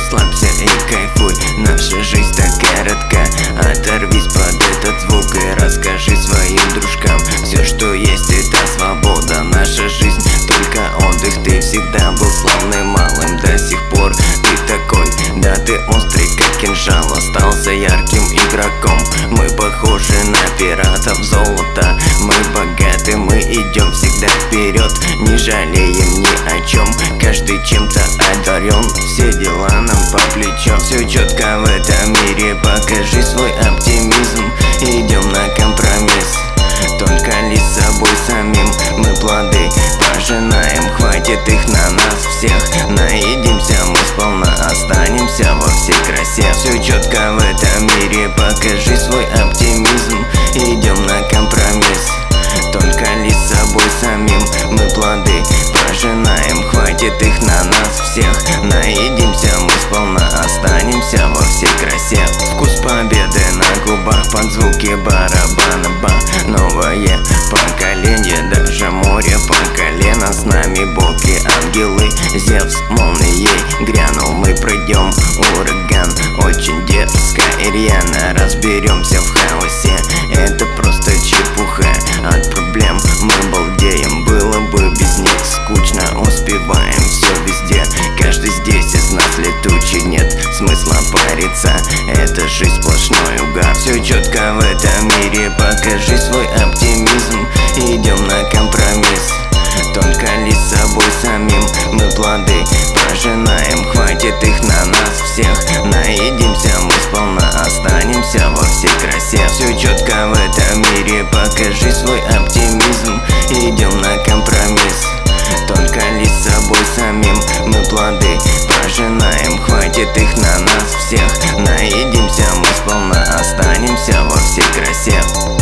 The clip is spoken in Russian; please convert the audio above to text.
Расслабься и кайфуй, наша жизнь так коротка. Оторвись под этот звук и расскажи своим дружкам. Все, что есть, это свобода, наша жизнь только отдых. Ты всегда был славным малым, до сих пор ты такой. Да, ты острый как кинжал, остался ярким игроком. Мы похожи на пиратов золота, мы богаты, мы идем всегда вперед, не жалеем ни о чем. Каждый чем-то одарен, все дела нам по плечу. Все четко в этом мире, покажи свой оптимизм. Идем на компромисс, только лишь с собой самим. Мы плоды пожинаем, хватит их на нас всех. Наедимся мы сполна, останемся во всей красе. Все четко в этом мире, покажи свой оптимизм. Идем на компромисс, только лишь с собой самим. Мы плоды пожинаем, хватит их на нас всех. Наедимся мы сполна, останемся во всей красе. Вкус победы на губах под звуки барабана. Новое поколение, даже море по колено. С нами боги, ангелы, Зевс молнией грянул. Мы пройдем ураган, очень дерзко и рьяно разберемся в хаосе. Это просто чепуха, от проблем мы балдеем. Было бы без них скучно, успеваем все везде. Каждый здесь из нас летучий, нет смысла париться. Это жизнь сплошной угар. Все четко в этом мире, покажи свой оптимизм. Идем на компромисс, только лишь с собой самим. Мы плоды пожинаем, хватит их на нас всех. Наедимся мы сполна, останемся во всей красе. Все четко в этом мире, покажи свой оптимизм. Идем на компромисс, только лишь с собой самим. Мы плоды пожинаем, хватит их на нас всех. Наедимся мы сполна, останемся во всей красе.